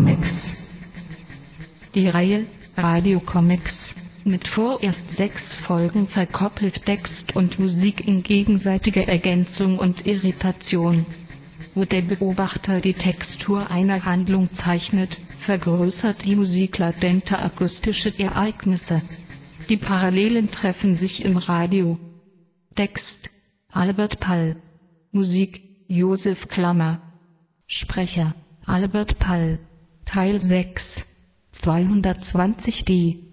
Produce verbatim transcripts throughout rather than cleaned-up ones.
Radiocomics. Die Reihe Radiocomics, mit vorerst sechs Folgen, verkoppelt Text und Musik in gegenseitiger Ergänzung und Irritation. Wo der Beobachter die Textur einer Handlung zeichnet, vergrößert die Musik latente akustische Ereignisse. Die Parallelen treffen sich im Radio. Text: Albert Pall. Musik: Josef Klammer. Sprecher: Albert Pall. Teil sechs. zweihundertzwanzig D.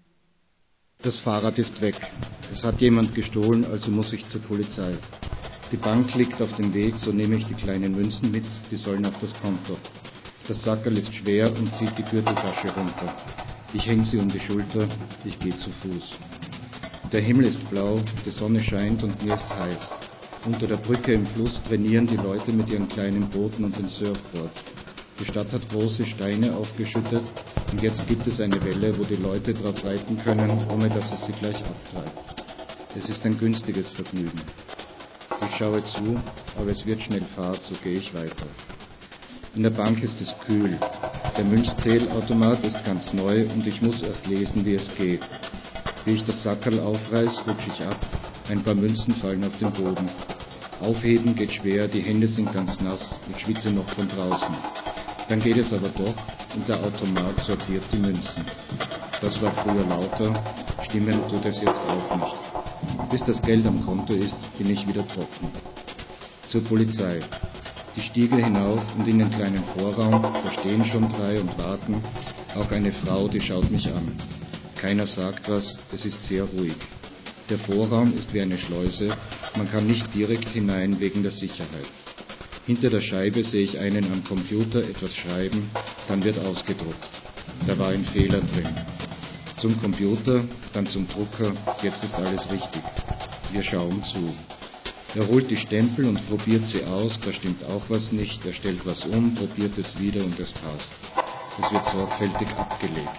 Das Fahrrad ist weg. Es hat jemand gestohlen, also muss ich zur Polizei. Die Bank liegt auf dem Weg, so nehme ich die kleinen Münzen mit, die sollen auf das Konto. Das Sackerl ist schwer und zieht die Gürteltasche runter. Ich hänge sie um die Schulter, ich gehe zu Fuß. Der Himmel ist blau, die Sonne scheint und mir ist heiß. Unter der Brücke im Fluss trainieren die Leute mit ihren kleinen Booten und den Surfboards. Die Stadt hat große Steine aufgeschüttet und jetzt gibt es eine Welle, wo die Leute drauf reiten können, ohne dass es sie gleich abtreibt. Es ist ein günstiges Vergnügen. Ich schaue zu, aber es wird schnell Fahrt, so gehe ich weiter. In der Bank ist es kühl. Der Münzzählautomat ist ganz neu und ich muss erst lesen, wie es geht. Wie ich das Sackerl aufreiß, rutsche ich ab. Ein paar Münzen fallen auf den Boden. Aufheben geht schwer, die Hände sind ganz nass, ich schwitze noch von draußen. Dann geht es aber doch und der Automat sortiert die Münzen. Das war früher lauter, stimmen tut es jetzt auch nicht. Bis das Geld am Konto ist, bin ich wieder trocken. Zur Polizei. Die Stiege hinauf und in den kleinen Vorraum, da stehen schon drei und warten. Auch eine Frau, die schaut mich an. Keiner sagt was, es ist sehr ruhig. Der Vorraum ist wie eine Schleuse, man kann nicht direkt hinein wegen der Sicherheit. Hinter der Scheibe sehe ich einen am Computer etwas schreiben, dann wird ausgedruckt. Da war ein Fehler drin. Zum Computer, dann zum Drucker, jetzt ist alles richtig. Wir schauen zu. Er holt die Stempel und probiert sie aus, da stimmt auch was nicht, er stellt was um, probiert es wieder und es passt. Es wird sorgfältig abgelegt.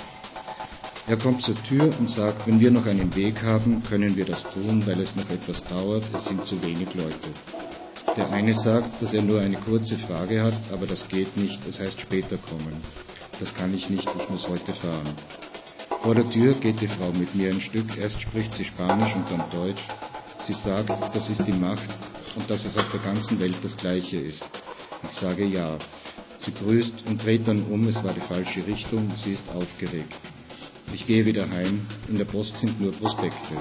Er kommt zur Tür und sagt, wenn wir noch einen Weg haben, können wir das tun, weil es noch etwas dauert, es sind zu wenig Leute. Der eine sagt, dass er nur eine kurze Frage hat, aber das geht nicht, es heißt später kommen. Das kann ich nicht, ich muss heute fahren. Vor der Tür geht die Frau mit mir ein Stück, erst spricht sie Spanisch und dann Deutsch. Sie sagt, das ist die Macht und dass es auf der ganzen Welt das Gleiche ist. Ich sage ja. Sie grüßt und dreht dann um, es war die falsche Richtung, sie ist aufgeregt. Ich gehe wieder heim, in der Post sind nur Prospekte.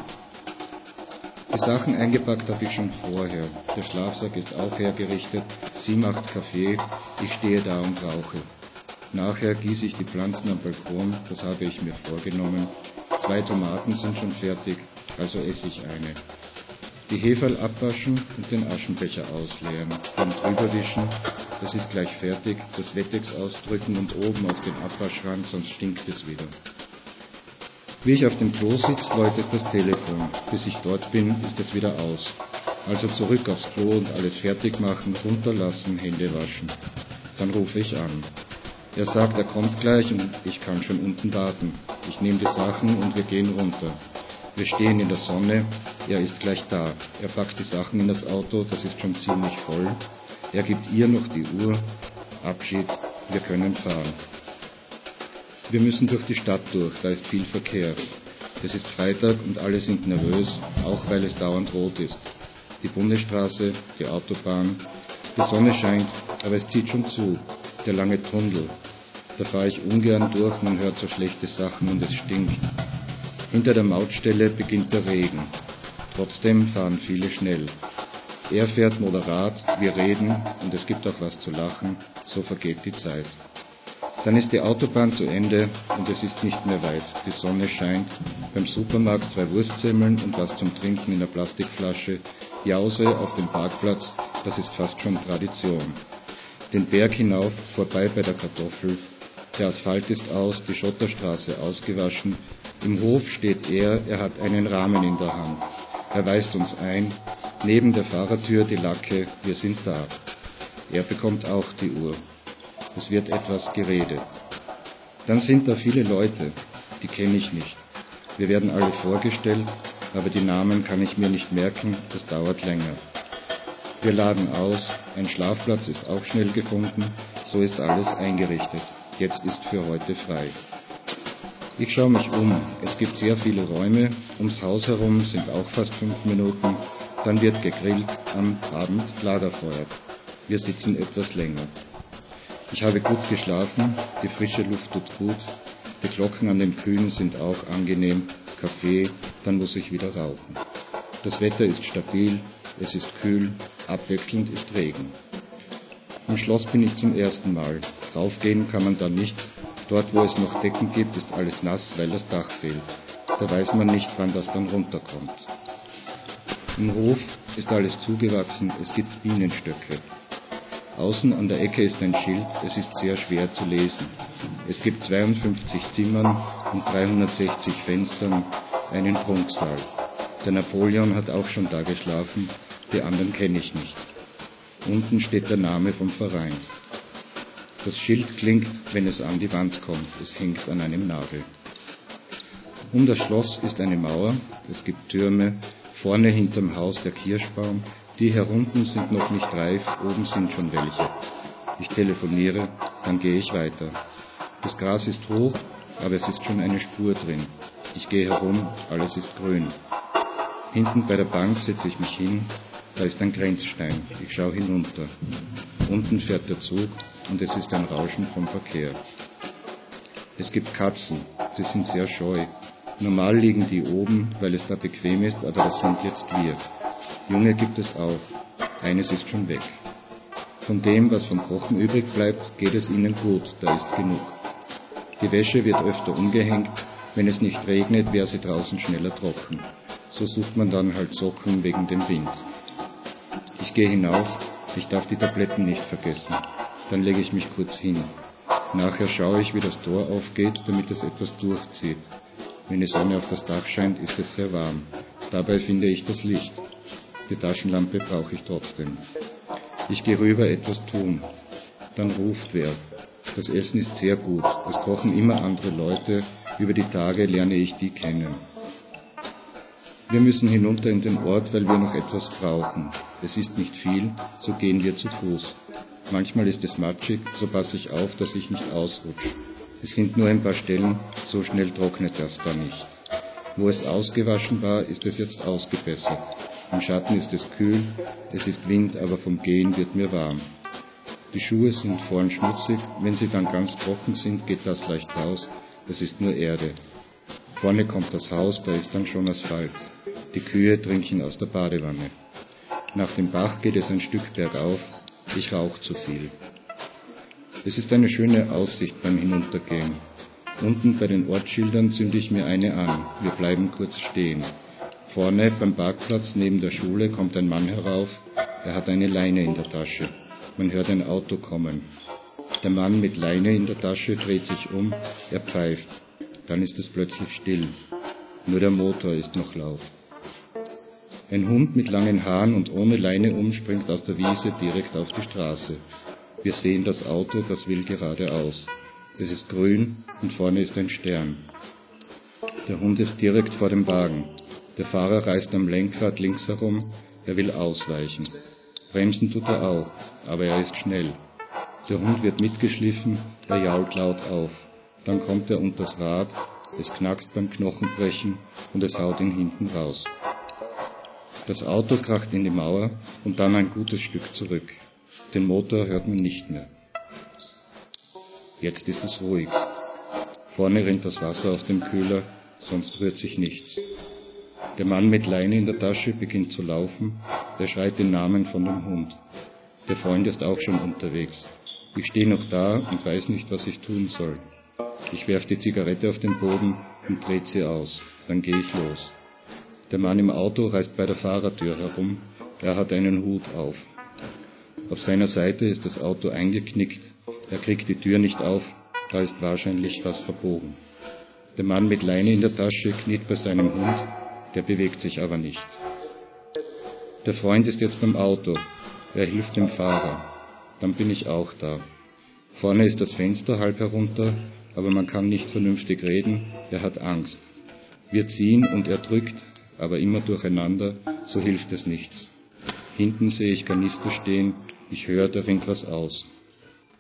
Die Sachen eingepackt habe ich schon vorher. Der Schlafsack ist auch hergerichtet, sie macht Kaffee, ich stehe da und rauche. Nachher gieße ich die Pflanzen am Balkon, das habe ich mir vorgenommen. Zwei Tomaten sind schon fertig, also esse ich eine. Die Heferl abwaschen und den Aschenbecher ausleeren, dann drüber wischen, das ist gleich fertig, das Wettex ausdrücken und oben auf den Abwaschrand, sonst stinkt es wieder. Wie ich auf dem Klo sitze, läutet das Telefon. Bis ich dort bin, ist es wieder aus. Also zurück aufs Klo und alles fertig machen, runterlassen, Hände waschen. Dann rufe ich an. Er sagt, er kommt gleich und ich kann schon unten warten. Ich nehme die Sachen und wir gehen runter. Wir stehen in der Sonne, er ist gleich da. Er packt die Sachen in das Auto, das ist schon ziemlich voll. Er gibt ihr noch die Uhr. Abschied, wir können fahren. Wir müssen durch die Stadt durch, da ist viel Verkehr. Es ist Freitag und alle sind nervös, auch weil es dauernd rot ist. Die Bundesstraße, die Autobahn, die Sonne scheint, aber es zieht schon zu. Der lange Tunnel, da fahre ich ungern durch, man hört so schlechte Sachen und es stinkt. Hinter der Mautstelle beginnt der Regen. Trotzdem fahren viele schnell. Er fährt moderat, wir reden und es gibt auch was zu lachen, so vergeht die Zeit. Dann ist die Autobahn zu Ende und es ist nicht mehr weit. Die Sonne scheint. Beim Supermarkt zwei Wurstsemmeln und was zum Trinken in der Plastikflasche. Jause auf dem Parkplatz, das ist fast schon Tradition. Den Berg hinauf, vorbei bei der Kartoffel. Der Asphalt ist aus, die Schotterstraße ausgewaschen. Im Hof steht er, er hat einen Rahmen in der Hand. Er weist uns ein. Neben der Fahrertür die Lacke, wir sind da. Er bekommt auch die Uhr. Es wird etwas geredet. Dann sind da viele Leute, die kenne ich nicht. Wir werden alle vorgestellt, aber die Namen kann ich mir nicht merken, das dauert länger. Wir laden aus, ein Schlafplatz ist auch schnell gefunden, so ist alles eingerichtet. Jetzt ist für heute frei. Ich schaue mich um. Es gibt sehr viele Räume. Ums Haus herum sind auch fast fünf Minuten. Dann wird gegrillt, am Abend Lagerfeuer. Wir sitzen etwas länger. Ich habe gut geschlafen, die frische Luft tut gut, die Glocken an den Kühen sind auch angenehm, Kaffee, dann muss ich wieder rauchen. Das Wetter ist stabil, es ist kühl, abwechselnd ist Regen. Im Schloss bin ich zum ersten Mal. Raufgehen kann man da nicht. Dort, wo es noch Decken gibt, ist alles nass, weil das Dach fehlt. Da weiß man nicht, wann das dann runterkommt. Im Hof ist alles zugewachsen, es gibt Bienenstöcke. Außen an der Ecke ist ein Schild, es ist sehr schwer zu lesen. Es gibt zweiundfünfzig Zimmern und dreihundertsechzig Fenstern, einen Prunksaal. Der Napoleon hat auch schon da geschlafen, die anderen kenne ich nicht. Unten steht der Name vom Verein. Das Schild klingt, wenn es an die Wand kommt, es hängt an einem Nagel. Um das Schloss ist eine Mauer, es gibt Türme, vorne hinterm Haus der Kirschbaum, die herunten sind noch nicht reif, oben sind schon welche. Ich telefoniere, dann gehe ich weiter. Das Gras ist hoch, aber es ist schon eine Spur drin. Ich gehe herum, alles ist grün. Hinten bei der Bank setze ich mich hin, da ist ein Grenzstein, ich schaue hinunter. Unten fährt der Zug und es ist ein Rauschen vom Verkehr. Es gibt Katzen, sie sind sehr scheu. Normal liegen die oben, weil es da bequem ist, aber das sind jetzt wir. Junge gibt es auch, eines ist schon weg. Von dem, was vom Kochen übrig bleibt, geht es ihnen gut, da ist genug. Die Wäsche wird öfter umgehängt, wenn es nicht regnet, wäre sie draußen schneller trocken. So sucht man dann halt Socken wegen dem Wind. Ich gehe hinauf, ich darf die Tabletten nicht vergessen. Dann lege ich mich kurz hin. Nachher schaue ich, wie das Tor aufgeht, damit es etwas durchzieht. Wenn die Sonne auf das Dach scheint, ist es sehr warm. Dabei finde ich das Licht. Die Taschenlampe brauche ich trotzdem. Ich gehe rüber etwas tun. Dann ruft wer. Das Essen ist sehr gut. Es kochen immer andere Leute. Über die Tage lerne ich die kennen. Wir müssen hinunter in den Ort, weil wir noch etwas brauchen. Es ist nicht viel, so gehen wir zu Fuß. Manchmal ist es matschig, so passe ich auf, dass ich nicht ausrutsche. Es sind nur ein paar Stellen, so schnell trocknet das da nicht. Wo es ausgewaschen war, ist es jetzt ausgebessert. Im Schatten ist es kühl, es ist Wind, aber vom Gehen wird mir warm. Die Schuhe sind vorn schmutzig, wenn sie dann ganz trocken sind, geht das leicht raus, es ist nur Erde. Vorne kommt das Haus, da ist dann schon Asphalt. Die Kühe trinken aus der Badewanne. Nach dem Bach geht es ein Stück bergauf, ich rauche zu viel. Es ist eine schöne Aussicht beim Hinuntergehen. Unten bei den Ortsschildern zünde ich mir eine an, wir bleiben kurz stehen. Vorne beim Parkplatz neben der Schule kommt ein Mann herauf, er hat eine Leine in der Tasche. Man hört ein Auto kommen. Der Mann mit Leine in der Tasche dreht sich um, er pfeift. Dann ist es plötzlich still. Nur der Motor ist noch laut. Ein Hund mit langen Haaren und ohne Leine um springt aus der Wiese direkt auf die Straße. Wir sehen das Auto, das will geradeaus. Es ist grün und vorne ist ein Stern. Der Hund ist direkt vor dem Wagen. Der Fahrer reißt am Lenkrad links herum, er will ausweichen. Bremsen tut er auch, aber er ist schnell. Der Hund wird mitgeschliffen, er jault laut auf. Dann kommt er unters Rad, es knackst beim Knochenbrechen und es haut ihn hinten raus. Das Auto kracht in die Mauer und dann ein gutes Stück zurück. Den Motor hört man nicht mehr. Jetzt ist es ruhig. Vorne rinnt das Wasser aus dem Kühler, sonst rührt sich nichts. Der Mann mit Leine in der Tasche beginnt zu laufen, er schreit den Namen von dem Hund. Der Freund ist auch schon unterwegs. Ich stehe noch da und weiß nicht, was ich tun soll. Ich werfe die Zigarette auf den Boden und drehe sie aus. Dann gehe ich los. Der Mann im Auto reißt bei der Fahrertür herum. Er hat einen Hut auf. Auf seiner Seite ist das Auto eingeknickt. Er kriegt die Tür nicht auf. Da ist wahrscheinlich was verbogen. Der Mann mit Leine in der Tasche kniet bei seinem Hund. Der bewegt sich aber nicht. Der Freund ist jetzt beim Auto. Er hilft dem Fahrer. Dann bin ich auch da. Vorne ist das Fenster halb herunter, aber man kann nicht vernünftig reden. Er hat Angst. Wir ziehen und er drückt, aber immer durcheinander, so hilft es nichts. Hinten sehe ich Kanister stehen, ich höre, da rinnt was aus.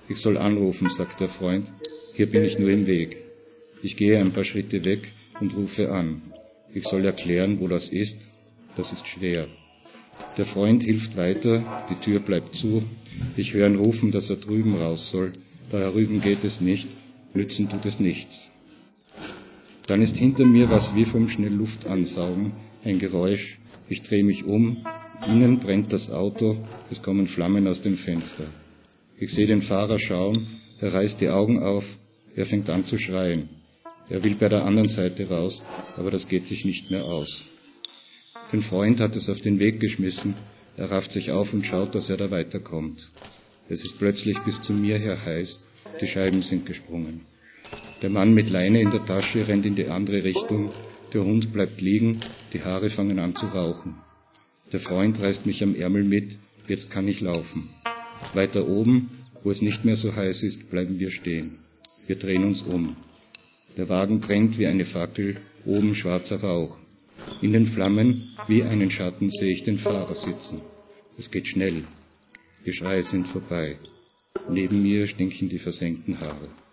Ich soll anrufen, sagt der Freund. Hier bin ich nur im Weg. Ich gehe ein paar Schritte weg und rufe an. Ich soll erklären, wo das ist. Das ist schwer. Der Freund hilft weiter, die Tür bleibt zu. Ich höre ihn rufen, dass er drüben raus soll. Da herüben geht es nicht, nützen tut es nichts. Dann ist hinter mir was wie vom schnell Luft ansaugen, ein Geräusch. Ich drehe mich um, innen brennt das Auto, es kommen Flammen aus dem Fenster. Ich sehe den Fahrer schauen, er reißt die Augen auf, er fängt an zu schreien. Er will bei der anderen Seite raus, aber das geht sich nicht mehr aus. Den Freund hat es auf den Weg geschmissen, er rafft sich auf und schaut, dass er da weiterkommt. Es ist plötzlich bis zu mir her heiß, die Scheiben sind gesprungen. Der Mann mit Leine in der Tasche rennt in die andere Richtung, der Hund bleibt liegen, die Haare fangen an zu rauchen. Der Freund reißt mich am Ärmel mit, jetzt kann ich laufen. Weiter oben, wo es nicht mehr so heiß ist, bleiben wir stehen. Wir drehen uns um. Der Wagen brennt wie eine Fackel, oben schwarzer Rauch. In den Flammen, wie einen Schatten, sehe ich den Fahrer sitzen. Es geht schnell. Die Schreie sind vorbei. Neben mir stinken die versenkten Haare.